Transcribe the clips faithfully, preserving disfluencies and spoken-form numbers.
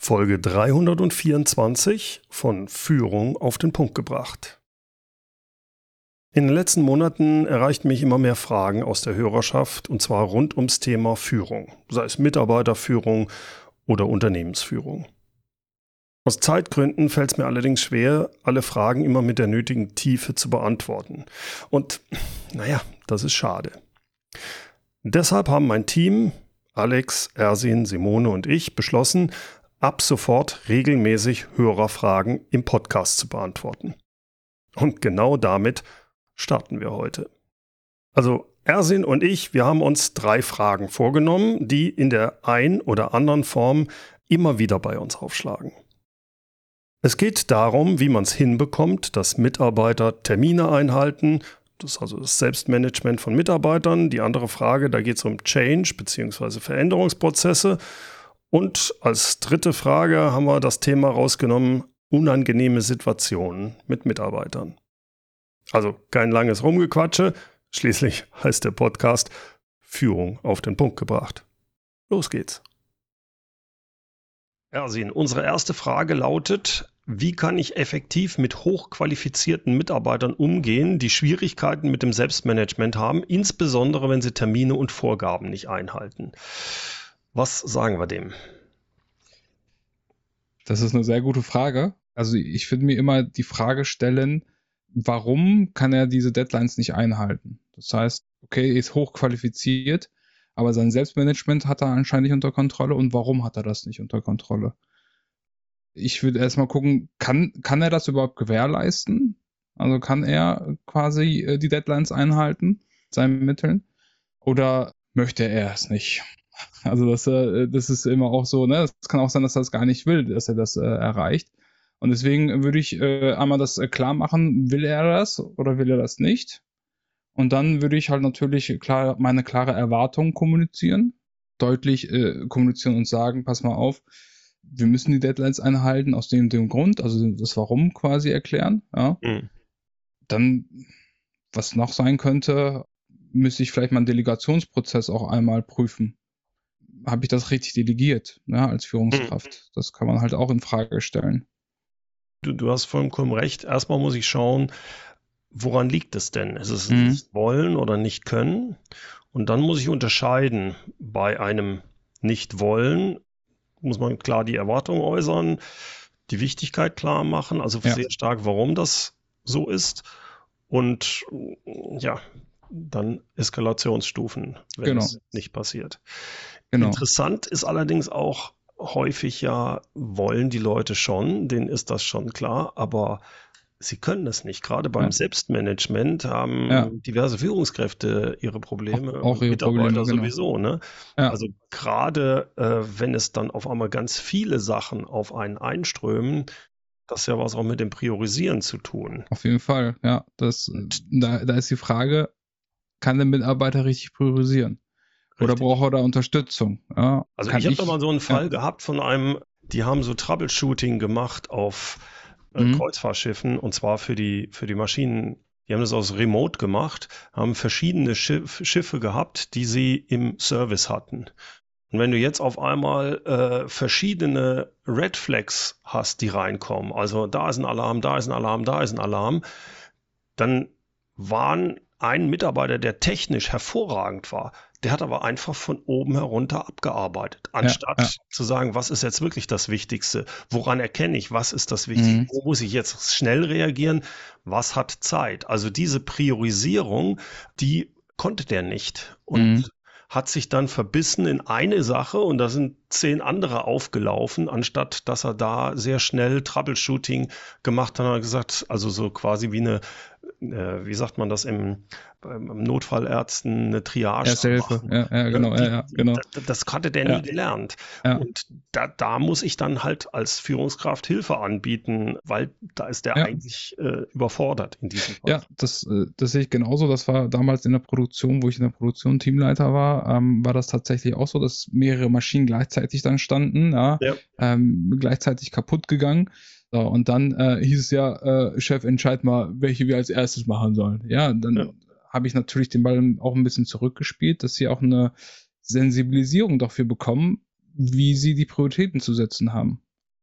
Folge dreihundertvierundzwanzig von Führung auf den Punkt gebracht. In den letzten Monaten erreichten mich immer mehr Fragen aus der Hörerschaft, und zwar rund ums Thema Führung, sei es Mitarbeiterführung oder Unternehmensführung. Aus Zeitgründen fällt es mir allerdings schwer, alle Fragen immer mit der nötigen Tiefe zu beantworten. Und naja, das ist schade. Deshalb haben mein Team, Alex, Ersin, Simone und ich, beschlossen, ab sofort regelmäßig Hörerfragen im Podcast zu beantworten. Und genau damit starten wir heute. Also Ersin und ich, wir haben uns drei Fragen vorgenommen, die in der ein oder anderen Form immer wieder bei uns aufschlagen. Es geht darum, wie man es hinbekommt, dass Mitarbeiter Termine einhalten. Das ist also das Selbstmanagement von Mitarbeitern. Die andere Frage, da geht es um Change bzw. Veränderungsprozesse. Und als dritte Frage haben wir das Thema rausgenommen, unangenehme Situationen mit Mitarbeitern. Also kein langes Rumgequatsche, schließlich heißt der Podcast Führung auf den Punkt gebracht. Los geht's. Ersin, unsere erste Frage lautet, wie kann ich effektiv mit hochqualifizierten Mitarbeitern umgehen, die Schwierigkeiten mit dem Selbstmanagement haben, insbesondere wenn sie Termine und Vorgaben nicht einhalten? Was sagen wir dem? Das ist eine sehr gute Frage. Also ich würde mir immer die Frage stellen, warum kann er diese Deadlines nicht einhalten? Das heißt, okay, er ist hochqualifiziert, aber sein Selbstmanagement hat er anscheinend nicht unter Kontrolle. Und warum hat er das nicht unter Kontrolle? Ich würde erstmal gucken, kann, kann er das überhaupt gewährleisten? Also kann er quasi die Deadlines einhalten, seinen Mitteln? Oder möchte er es nicht? Also das, das ist immer auch so, ne? Es kann auch sein, dass er das gar nicht will, dass er das äh, erreicht. Und deswegen würde ich äh, einmal das äh, klar machen, will er das oder will er das nicht? Und dann würde ich halt natürlich klar meine klare Erwartung kommunizieren, deutlich äh, kommunizieren und sagen, pass mal auf, wir müssen die Deadlines einhalten aus dem, dem Grund, also das Warum quasi erklären. Ja. Mhm. Dann, was noch sein könnte, müsste ich vielleicht meinen Delegationsprozess auch einmal prüfen. Habe ich das richtig delegiert, ja, als Führungskraft? Mhm. Das kann man halt auch in Frage stellen. Du, du hast vollkommen recht. Erstmal muss ich schauen, woran liegt es denn? Ist es mhm. nicht wollen oder nicht können? Und dann muss ich unterscheiden. Bei einem Nicht-Wollen muss man klar die Erwartung äußern, die Wichtigkeit klar machen, also ja. sehr stark, warum das so ist. Und ja, dann Eskalationsstufen, wenn genau. es nicht passiert. Genau. Interessant ist allerdings auch häufig ja, wollen die Leute schon, denen ist das schon klar, aber sie können es nicht. Gerade beim ja. Selbstmanagement haben ja. diverse Führungskräfte ihre Probleme, auch, auch ihre Mitarbeiter Probleme, genau. sowieso. Ne? Ja. Also gerade äh, wenn es dann auf einmal ganz viele Sachen auf einen einströmen, das ist ja was auch mit dem Priorisieren zu tun. Auf jeden Fall, ja. Das, da, da ist die Frage, kann der Mitarbeiter richtig priorisieren? Oder Richtig. braucht er da Unterstützung? Ja, also ich habe da mal so einen Fall ja. gehabt von einem, die haben so Troubleshooting gemacht auf äh, mhm. Kreuzfahrtschiffen und zwar für die, für die Maschinen. Die haben das aus Remote gemacht, haben verschiedene Schiff, Schiffe gehabt, die sie im Service hatten. Und wenn du jetzt auf einmal äh, verschiedene Red Flags hast, die reinkommen, also da ist ein Alarm, da ist ein Alarm, da ist ein Alarm, dann waren ein Mitarbeiter, der technisch hervorragend war, der hat aber einfach von oben herunter abgearbeitet, anstatt ja, ja. zu sagen, was ist jetzt wirklich das Wichtigste? Woran erkenne ich, was ist das Wichtigste? Mhm. Wo muss ich jetzt schnell reagieren? Was hat Zeit? Also diese Priorisierung, die konnte der nicht und mhm. hat sich dann verbissen in eine Sache und da sind zehn andere aufgelaufen, anstatt dass er da sehr schnell Troubleshooting gemacht hat, hat er gesagt, also so quasi wie eine, äh, wie sagt man das im, im Notfallärzten, eine Triage. Erste Hilfe, ja, ja, genau, die, ja, ja, genau. Das, das hatte der ja. nie gelernt. Ja. Und da, da muss ich dann halt als Führungskraft Hilfe anbieten, weil da ist der ja. eigentlich äh, überfordert in diesem Fall. Ja, das, das sehe ich genauso. Das war damals in der Produktion, wo ich in der Produktion Teamleiter war, ähm, war das tatsächlich auch so, dass mehrere Maschinen gleichzeitig dann standen, ja, ja. Ähm, gleichzeitig kaputt gegangen. So, und dann äh, hieß es ja, äh, Chef, entscheid mal, welche wir als erstes machen sollen. Ja, dann ja. habe ich natürlich den Ball auch ein bisschen zurückgespielt, dass sie auch eine Sensibilisierung dafür bekommen, wie sie die Prioritäten zu setzen haben.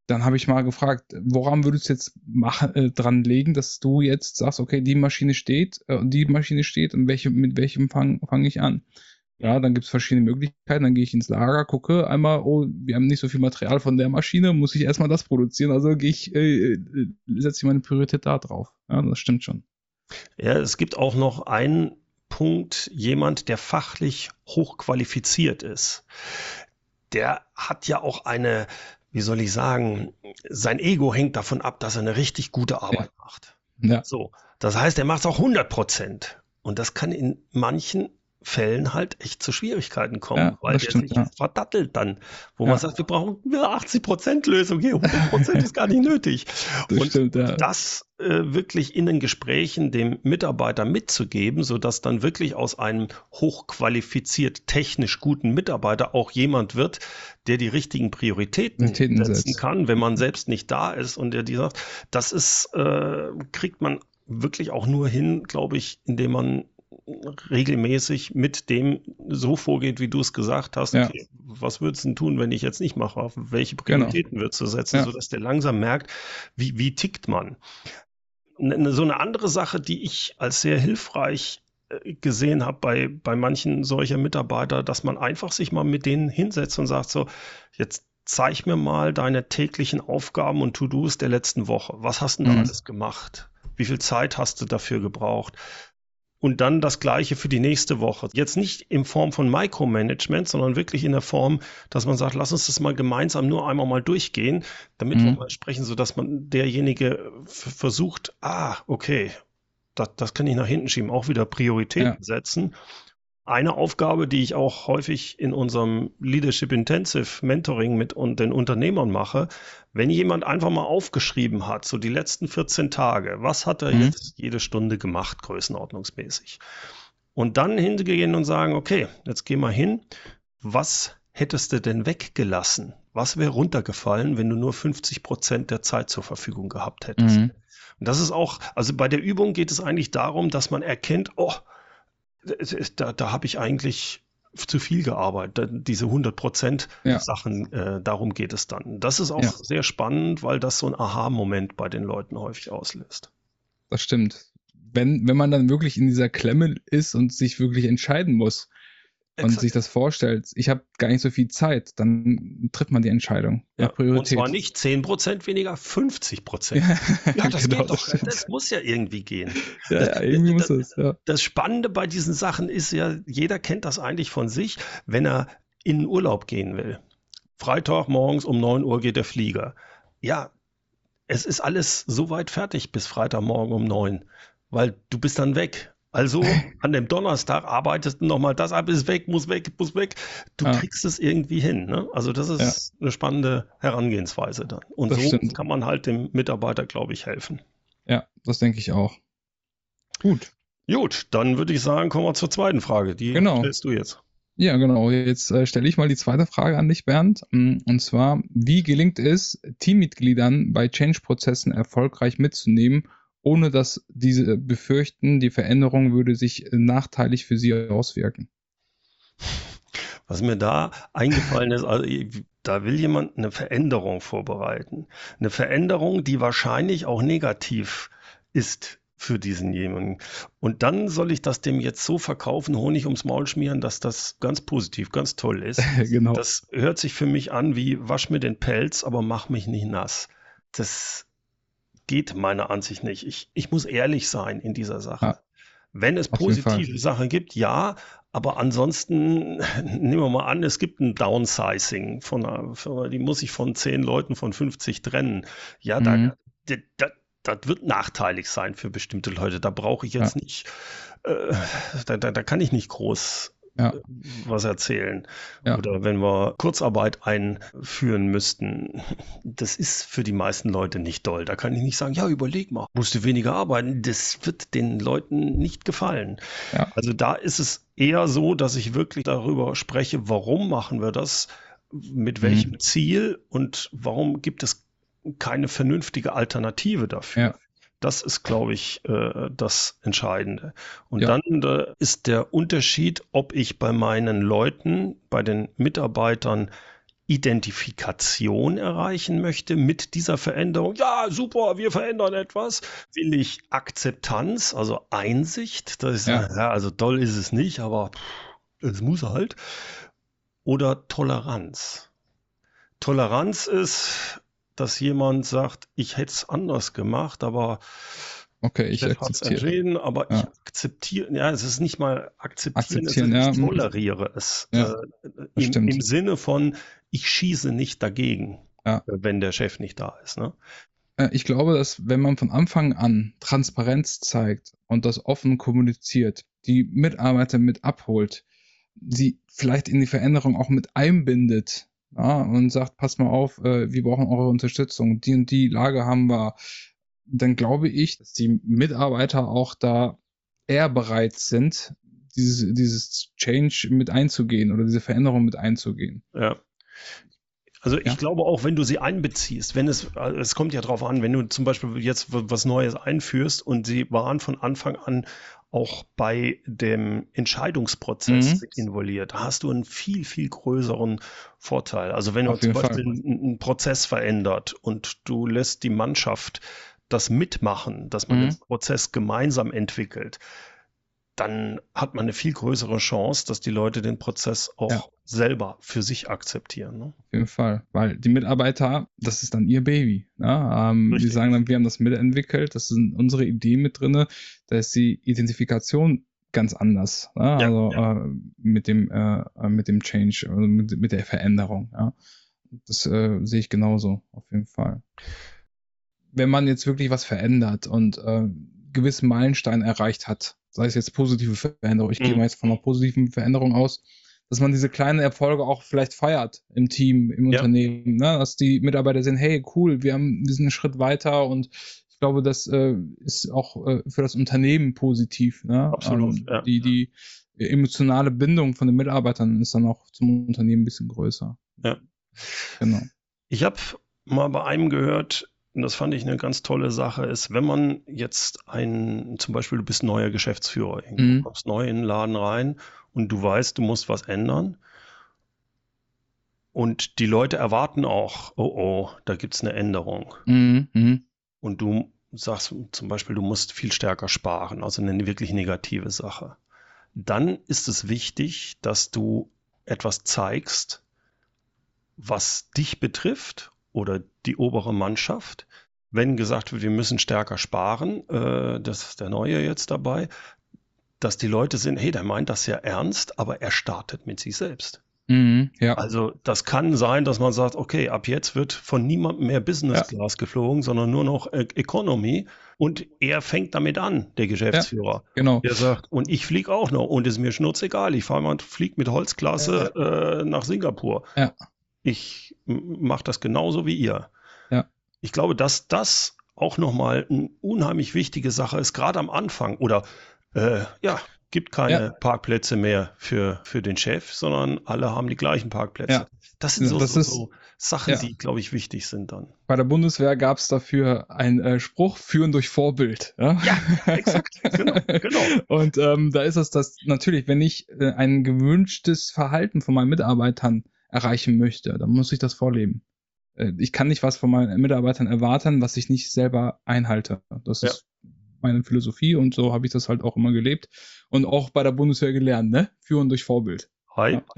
dann habe ich mal gefragt, woran würdest du jetzt machen, äh, dran legen, dass du jetzt sagst, okay, die Maschine steht, äh, die Maschine steht und welche, mit welchem fange fang ich an? Ja, dann gibt es verschiedene Möglichkeiten, dann gehe ich ins Lager, gucke einmal, oh, wir haben nicht so viel Material von der Maschine, muss ich erstmal das produzieren, also gehe ich, äh, setze ich meine Priorität da drauf. Ja, das stimmt schon. Ja, es gibt auch noch einen Punkt, jemand, der fachlich hochqualifiziert ist. Der hat ja auch eine, wie soll ich sagen, sein Ego hängt davon ab, dass er eine richtig gute Arbeit ja. macht. Ja. So, das heißt, er macht es auch hundert Prozent. Und das kann in manchen Fällen halt echt zu Schwierigkeiten kommen, ja, weil der stimmt, sich ja. verdattelt dann, wo ja. man sagt, wir brauchen eine achtzig Prozent Lösung, hier hundert Prozent ist gar nicht nötig. Das und stimmt, ja. das äh, wirklich in den Gesprächen dem Mitarbeiter mitzugeben, sodass dann wirklich aus einem hochqualifiziert technisch guten Mitarbeiter auch jemand wird, der die richtigen Prioritäten Prioritäten setzen setzt. kann, wenn man selbst nicht da ist und der die sagt, das ist, äh, kriegt man wirklich auch nur hin, glaube ich, indem man regelmäßig mit dem so vorgeht, wie du es gesagt hast. Ja. Okay, was würdest du denn tun, wenn ich jetzt nicht mache? Auf welche Prioritäten genau. würdest du setzen, ja. sodass der langsam merkt, wie, wie tickt man? So eine andere Sache, die ich als sehr hilfreich gesehen habe bei, bei manchen solcher Mitarbeiter, dass man einfach sich mal mit denen hinsetzt und sagt so, jetzt zeig mir mal deine täglichen Aufgaben und To-Dos der letzten Woche. Was hast du denn da mhm. alles gemacht? Wie viel Zeit hast du dafür gebraucht? Und dann das Gleiche für die nächste Woche. Jetzt nicht in Form von Micromanagement, sondern wirklich in der Form, dass man sagt, lass uns das mal gemeinsam nur einmal mal durchgehen, damit mhm. wir mal sprechen, sodass man derjenige f- versucht, ah, okay, das, das kann ich nach hinten schieben, auch wieder Prioritäten ja. setzen. Eine Aufgabe, die ich auch häufig in unserem Leadership Intensive Mentoring mit den Unternehmern mache, wenn jemand einfach mal aufgeschrieben hat, so die letzten vierzehn Tage, was hat er mhm. jetzt jede Stunde gemacht, größenordnungsmäßig? Und dann hingehen und sagen, okay, jetzt geh mal hin, was hättest du denn weggelassen? Was wäre runtergefallen, wenn du nur fünfzig Prozent der Zeit zur Verfügung gehabt hättest? Mhm. Und das ist auch, also bei der Übung geht es eigentlich darum, dass man erkennt, oh, Da, da habe ich eigentlich zu viel gearbeitet, diese hundert Prozent ja. Sachen, äh, darum geht es dann. Das ist auch ja. sehr spannend, weil das so ein Aha-Moment bei den Leuten häufig auslöst. Das stimmt. Wenn, wenn man dann wirklich in dieser Klemme ist und sich wirklich entscheiden muss und Exakt. sich das vorstellt, ich habe gar nicht so viel Zeit, dann trifft man die Entscheidung. Ja. Und zwar nicht zehn Prozent weniger, fünfzig Prozent. Ja, ja das genau, geht doch. Das, das muss ja irgendwie gehen. Ja, ja irgendwie das, muss es. Ja. Das Spannende bei diesen Sachen ist ja, jeder kennt das eigentlich von sich, wenn er in den Urlaub gehen will. Freitag morgens um neun Uhr geht der Flieger. Ja, es ist alles soweit fertig bis Freitagmorgen um neun, weil du bist dann weg. Also an dem Donnerstag arbeitest du nochmal, das ab ist weg, muss weg, muss weg. Du ja. kriegst es irgendwie hin. Ne? Also das ist ja. eine spannende Herangehensweise dann. Und das so stimmt. kann man halt dem Mitarbeiter, glaube ich, helfen. Ja, das denke ich auch. Gut. Gut, dann würde ich sagen, kommen wir zur zweiten Frage. Die genau. stellst du jetzt. Ja, genau. Jetzt äh, stelle ich mal die zweite Frage an dich, Bernd. Und zwar, wie gelingt es, Teammitgliedern bei Change-Prozessen erfolgreich mitzunehmen, ohne dass diese befürchten, die Veränderung würde sich nachteilig für sie auswirken? Was mir da eingefallen ist, also da will jemand eine Veränderung vorbereiten. Eine Veränderung, die wahrscheinlich auch negativ ist für diesen jemanden. Und dann soll ich das dem jetzt so verkaufen, Honig ums Maul schmieren, dass das ganz positiv, ganz toll ist. Genau. Das hört sich für mich an wie, wasch mir den Pelz, aber mach mich nicht nass. Das geht meiner Ansicht nicht. Ich, ich muss ehrlich sein in dieser Sache. Ja, wenn es positive Sachen gibt, ja, aber ansonsten nehmen wir mal an, es gibt ein Downsizing, von einer, von, die muss ich von zehn Leuten von fünfzig trennen. Ja, mhm. da, da, da, das wird nachteilig sein für bestimmte Leute. Da brauche ich jetzt ja. nicht, äh, da, da, da kann ich nicht groß ja. was erzählen. Ja. Oder wenn wir Kurzarbeit einführen müssten, das ist für die meisten Leute nicht doll. Da kann ich nicht sagen, ja, überleg mal, musst du weniger arbeiten. Das wird den Leuten nicht gefallen. Ja. Also da ist es eher so, dass ich wirklich darüber spreche, warum machen wir das, mit welchem mhm. Ziel und warum gibt es keine vernünftige Alternative dafür. Ja. Das ist, glaube ich, äh, das Entscheidende. Und ja. dann äh, ist der Unterschied, ob ich bei meinen Leuten, bei den Mitarbeitern Identifikation erreichen möchte mit dieser Veränderung? Ja, super, wir verändern etwas. Will ich Akzeptanz, also Einsicht? Das ist, ja. ja, also toll ist es nicht, aber pff, es muss halt. Oder Toleranz? Toleranz ist, dass jemand sagt, ich hätte es anders gemacht, aber okay, ich, ich hätte es entschieden, aber ja. ich akzeptiere, ja, es ist nicht mal akzeptieren, akzeptieren es ist, ja. ich toleriere es. Ja, äh, im, im Sinne von, ich schieße nicht dagegen, ja. wenn der Chef nicht da ist. Ne? Ich glaube, dass wenn man von Anfang an Transparenz zeigt und das offen kommuniziert, die Mitarbeiter mit abholt, sie vielleicht in die Veränderung auch mit einbindet, ja, und sagt, passt mal auf, äh, wir brauchen eure Unterstützung, die und die Lage haben wir, dann glaube ich, dass die Mitarbeiter auch da eher bereit sind, dieses, dieses Change mit einzugehen oder diese Veränderung mit einzugehen. Ja. Also ich ja. glaube auch, wenn du sie einbeziehst, wenn es, es kommt ja drauf an, wenn du zum Beispiel jetzt was Neues einführst und sie waren von Anfang an auch bei dem Entscheidungsprozess mhm. involviert, da hast du einen viel, viel größeren Vorteil. Also wenn du zum Beispiel einen, einen Prozess verändert und du lässt die Mannschaft das mitmachen, dass man mhm. den Prozess gemeinsam entwickelt, dann hat man eine viel größere Chance, dass die Leute den Prozess auch ja. selber für sich akzeptieren. Ne? Auf jeden Fall, weil die Mitarbeiter, das ist dann ihr Baby. Ne? Ähm, die sagen dann, wir haben das mitentwickelt, das sind unsere Ideen mit drin, da ist die Identifikation ganz anders. Ne? Ja, also ja. Äh, mit dem äh, mit dem Change, also mit, mit der Veränderung. Ja? Das äh, sehe ich genauso, auf jeden Fall. Wenn man jetzt wirklich was verändert und äh, gewissen Meilenstein erreicht hat, sei es jetzt positive Veränderung, ich mhm. gehe mal jetzt von einer positiven Veränderung aus, dass man diese kleinen Erfolge auch vielleicht feiert im Team, im ja. Unternehmen, ne? Dass die Mitarbeiter sehen, hey, cool, wir haben wir sind einen Schritt weiter und ich glaube, das äh, ist auch äh, für das Unternehmen positiv. Ne? Absolut. Ähm, ja. Die, die emotionale Bindung von den Mitarbeitern ist dann auch zum Unternehmen ein bisschen größer. Ja. Genau. Ich habe mal bei einem gehört, und das fand ich eine ganz tolle Sache, ist, wenn man jetzt ein, zum Beispiel du bist neuer Geschäftsführer, du mhm. kommst neu in den Laden rein und du weißt, du musst was ändern und die Leute erwarten auch, oh oh, da gibt es eine Änderung. Mhm. Und du sagst zum Beispiel, du musst viel stärker sparen, also eine wirklich negative Sache. Dann ist es wichtig, dass du etwas zeigst, was dich betrifft oder die obere Mannschaft. Wenn gesagt wird, wir müssen stärker sparen, äh, das ist der Neue jetzt dabei, dass die Leute sind, hey, der meint das ja ernst, aber er startet mit sich selbst. Mhm, ja. Also das kann sein, dass man sagt, okay, ab jetzt wird von niemandem mehr Business Class ja. geflogen, sondern nur noch äh, Economy. Und er fängt damit an, der Geschäftsführer. Ja, genau. Der sagt, und ich fliege auch noch und ist mir schnurzegal. Ich fahre mal, fliege mit Holzklasse ja. äh, nach Singapur. Ja. Ich mache das genauso wie ihr. Ja. Ich glaube, dass das auch nochmal eine unheimlich wichtige Sache ist, gerade am Anfang. Oder äh, ja, gibt keine ja. Parkplätze mehr für, für den Chef, sondern alle haben die gleichen Parkplätze. Ja. Das sind so, das so, ist, so Sachen, ja. die, glaube ich, wichtig sind dann. Bei der Bundeswehr gab es dafür einen äh, Spruch, führen durch Vorbild. Ja, ja exakt, genau, genau. Und ähm, da ist es das natürlich, wenn ich äh, ein gewünschtes Verhalten von meinen Mitarbeitern erreichen möchte, dann muss ich das vorleben. Äh, ich kann nicht was von meinen Mitarbeitern erwarten, was ich nicht selber einhalte. Das ja. ist meine Philosophie und so habe ich das halt auch immer gelebt und auch bei der Bundeswehr gelernt, ne? Führen durch Vorbild. Hi. Ja.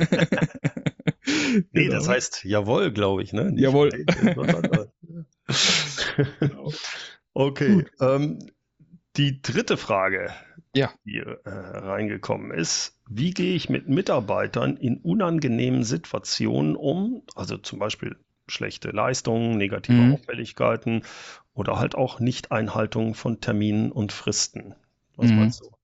Nee, genau. Das heißt jawohl, glaube ich, ne? Nicht jawohl. Genau. Okay. Ähm, die dritte Frage, ja. die äh, reingekommen ist, wie gehe ich mit Mitarbeitern in unangenehmen Situationen um? Also zum Beispiel schlechte Leistungen, negative mhm. Auffälligkeiten oder halt auch Nicht-Einhaltung von Terminen und Fristen. Was mhm. meinst du?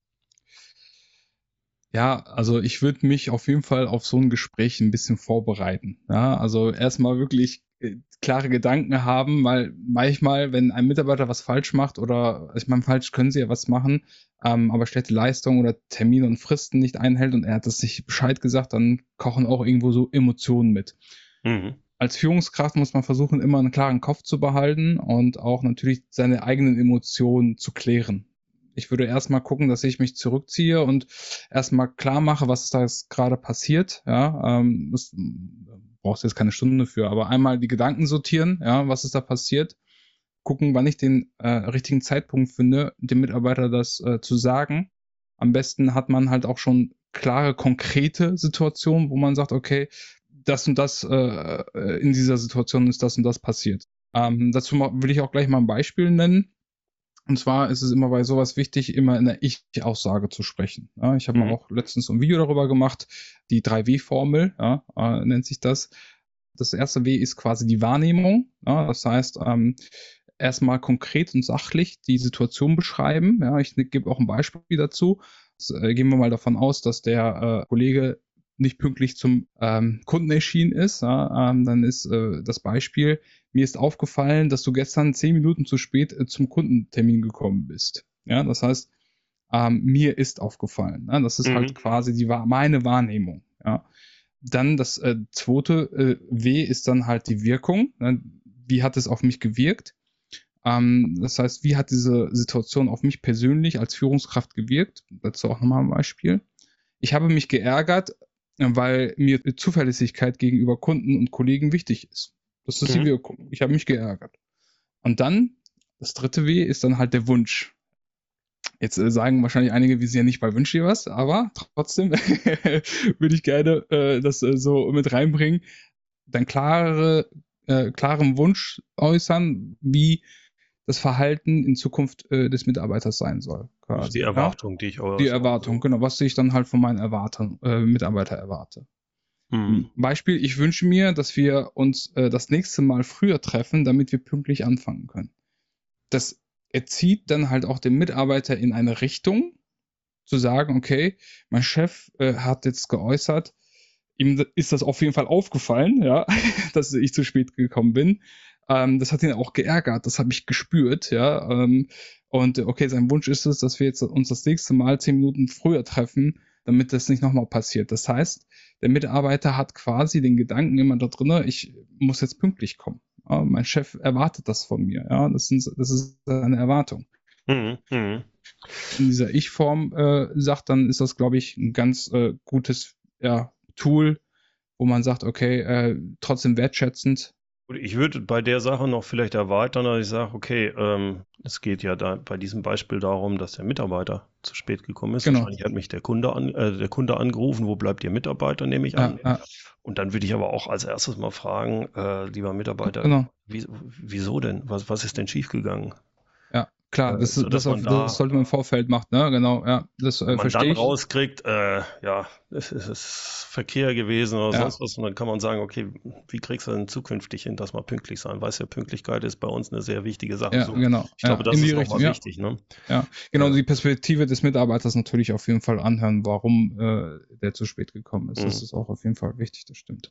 Ja, also ich würde mich auf jeden Fall auf so ein Gespräch ein bisschen vorbereiten. Ja, also erstmal wirklich äh, klare Gedanken haben, weil manchmal, wenn ein Mitarbeiter was falsch macht oder, ich meine, falsch können sie ja was machen, ähm, aber schlechte Leistung oder Termine und Fristen nicht einhält und er hat das nicht Bescheid gesagt, dann kochen auch irgendwo so Emotionen mit. Mhm. Als Führungskraft muss man versuchen, immer einen klaren Kopf zu behalten und auch natürlich seine eigenen Emotionen zu klären. Ich würde erstmal gucken, dass ich mich zurückziehe und erstmal klar mache, was da jetzt gerade passiert. Ja, ähm, das brauchst du jetzt keine Stunde für, aber einmal die Gedanken sortieren, ja, was ist da passiert, gucken, wann ich den äh, richtigen Zeitpunkt finde, dem Mitarbeiter das äh, zu sagen. Am besten hat man halt auch schon klare, konkrete Situationen, wo man sagt, okay, das und das äh, in dieser Situation ist das und das passiert. Ähm, dazu will ich auch gleich mal ein Beispiel nennen. Und zwar ist es immer bei sowas wichtig, immer in der Ich-Aussage zu sprechen. Ja, ich habe mhm. mal auch letztens ein Video darüber gemacht, die drei W-Formel, ja, äh, nennt sich das. Das erste W ist quasi die Wahrnehmung. Ja, das heißt, ähm, erstmal konkret und sachlich die Situation beschreiben. Ja, ich gebe auch ein Beispiel dazu. Jetzt, äh, gehen wir mal davon aus, dass der äh, Kollege nicht pünktlich zum ähm, Kunden erschienen ist. Ja, ähm, dann ist äh, das Beispiel, mir ist aufgefallen, dass du gestern zehn Minuten zu spät äh, zum Kundentermin gekommen bist. Ja, das heißt, ähm, mir ist aufgefallen. Ja, das ist mhm. halt quasi die meine Wahrnehmung. Ja. Dann das äh, zweite äh, W ist dann halt die Wirkung. Ne? Wie hat es auf mich gewirkt? Ähm, das heißt, wie hat diese Situation auf mich persönlich als Führungskraft gewirkt? Dazu auch nochmal ein Beispiel. Ich habe mich geärgert, weil mir Zuverlässigkeit gegenüber Kunden und Kollegen wichtig ist. Das ist mhm. die Wirkung. Ich habe mich geärgert. Und dann, das dritte W ist dann halt der Wunsch. Jetzt äh, sagen wahrscheinlich einige, wir sind ja nicht bei Wünsch dir was, aber trotzdem würde ich gerne äh, das äh, so mit reinbringen. Dann klare, äh, klaren Wunsch äußern, wie das Verhalten in Zukunft äh, des Mitarbeiters sein soll. Quasi, die Erwartung, ja? die ich auch. Die Erwartung, so. Genau, was ich dann halt von meinen Erwartern, äh, Mitarbeiter erwarte. Mhm. Beispiel, ich wünsche mir, dass wir uns äh, das nächste Mal früher treffen, damit wir pünktlich anfangen können. Das erzieht dann halt auch den Mitarbeiter in eine Richtung, zu sagen, okay, mein Chef äh, hat jetzt geäußert, ihm ist das auf jeden Fall aufgefallen, ja, dass ich zu spät gekommen bin. Ähm, das hat ihn auch geärgert, das habe ich gespürt, ja. Ähm, und okay, sein Wunsch ist es, dass wir jetzt uns das nächste Mal zehn Minuten früher treffen, damit das nicht nochmal passiert. Das heißt, der Mitarbeiter hat quasi den Gedanken immer da drin, ich muss jetzt pünktlich kommen. Ja, mein Chef erwartet das von mir. Ja, das, sind, das ist eine Erwartung. Mhm. In dieser Ich-Form äh, sagt, dann ist das, glaube ich, ein ganz äh, gutes ja, Tool, wo man sagt, okay, äh, trotzdem wertschätzend. Ich würde bei der Sache noch vielleicht erweitern, dass ich sage, okay, ähm, es geht ja da bei diesem Beispiel darum, dass der Mitarbeiter zu spät gekommen ist. Genau. Wahrscheinlich hat mich der Kunde, an, äh, der Kunde angerufen, wo bleibt Ihr Mitarbeiter, nehme ich an. Ja, ja. Und dann würde ich aber auch als erstes mal fragen, äh, lieber Mitarbeiter, genau. wie, wieso denn? Was, was ist denn schiefgegangen? Ja, klar, das, äh, das, auf, da, das sollte man im Vorfeld machen, ne? Genau, ja, das äh, verstehe ich. Wenn man dann rauskriegt, äh, ja, es ist Verkehr gewesen oder ja. sonst was, und dann kann man sagen, okay, wie kriegst du denn zukünftig hin, dass wir pünktlich sein? Weißt ja, Pünktlichkeit ist bei uns eine sehr wichtige Sache. Ja, so. genau. Ich glaube, ja, das ist nochmal ja. wichtig, ne? Ja, genau, ja. Die Perspektive des Mitarbeiters natürlich auf jeden Fall anhören, warum äh, der zu spät gekommen ist. Mhm. Das ist auch auf jeden Fall wichtig, das stimmt.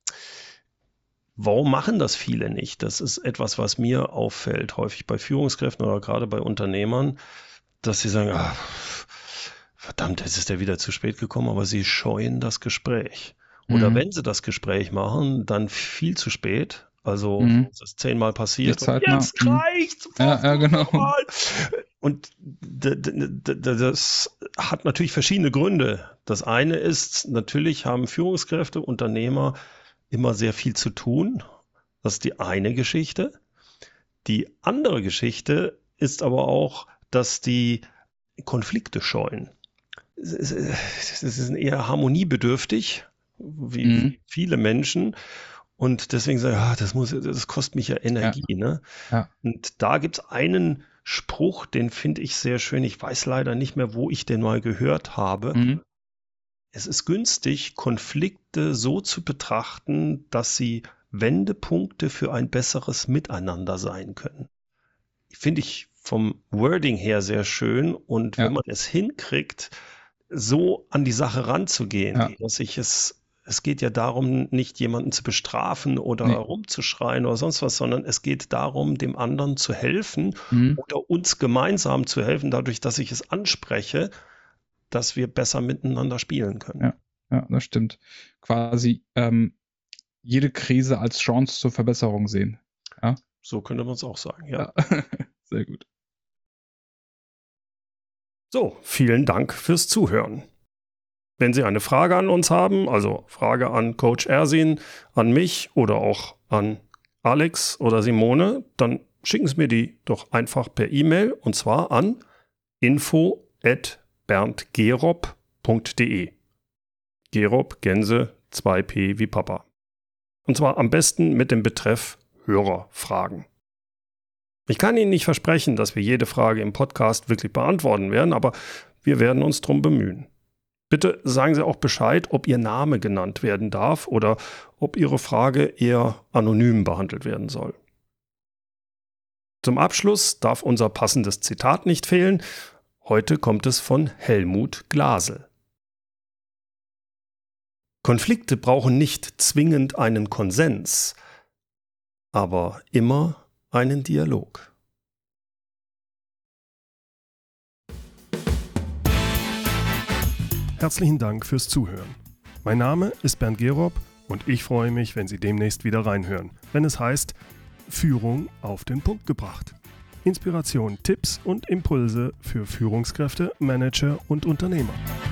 Warum machen das viele nicht? Das ist etwas, was mir auffällt, häufig bei Führungskräften oder gerade bei Unternehmern, dass sie sagen, ah, verdammt, jetzt ist er wieder zu spät gekommen, aber sie scheuen das Gespräch. Oder mhm. wenn sie das Gespräch machen, dann viel zu spät. Also mhm. das ist zehnmal passiert. Jetzt, und jetzt reicht's. Ja, ja, genau. Mal. Und d- d- d- das hat natürlich verschiedene Gründe. Das eine ist, natürlich haben Führungskräfte, Unternehmer immer sehr viel zu tun. Das ist die eine Geschichte. Die andere Geschichte ist aber auch, dass die Konflikte scheuen. Es ist eher harmoniebedürftig, wie mhm. viele Menschen. Und deswegen sagen, ah, das muss, das kostet mich ja Energie. Ja. Ne? Ja. Und da gibt es einen Spruch, den finde ich sehr schön. Ich weiß leider nicht mehr, wo ich den mal gehört habe. Mhm. Es ist günstig, Konflikte so zu betrachten, dass sie Wendepunkte für ein besseres Miteinander sein können. Finde ich vom Wording her sehr schön. Und ja. wenn man es hinkriegt, so an die Sache ranzugehen, ja. dass ich es, es geht ja darum, nicht jemanden zu bestrafen oder nee. rumzuschreien oder sonst was, sondern es geht darum, dem anderen zu helfen mhm. oder uns gemeinsam zu helfen, dadurch, dass ich es anspreche, dass wir besser miteinander spielen können. Ja, ja, das stimmt. Quasi ähm, jede Krise als Chance zur Verbesserung sehen. Ja? So könnte man es auch sagen, ja. ja. Sehr gut. So, vielen Dank fürs Zuhören. Wenn Sie eine Frage an uns haben, also Frage an Coach Ersin, an mich oder auch an Alex oder Simone, dann schicken Sie mir die doch einfach per E-Mail und zwar an info at berndgerob punkt de. Gerob, Gänse, zwei P wie Papa. Und zwar am besten mit dem Betreff Hörerfragen. Ich kann Ihnen nicht versprechen, dass wir jede Frage im Podcast wirklich beantworten werden, aber wir werden uns darum bemühen. Bitte sagen Sie auch Bescheid, ob Ihr Name genannt werden darf oder ob Ihre Frage eher anonym behandelt werden soll. Zum Abschluss darf unser passendes Zitat nicht fehlen. Heute kommt es von Helmut Glasel. Konflikte brauchen nicht zwingend einen Konsens, aber immer einen Dialog. Herzlichen Dank fürs Zuhören. Mein Name ist Bernd Gerob und ich freue mich, wenn Sie demnächst wieder reinhören, wenn es heißt Führung auf den Punkt gebracht. Inspiration, Tipps und Impulse für Führungskräfte, Manager und Unternehmer.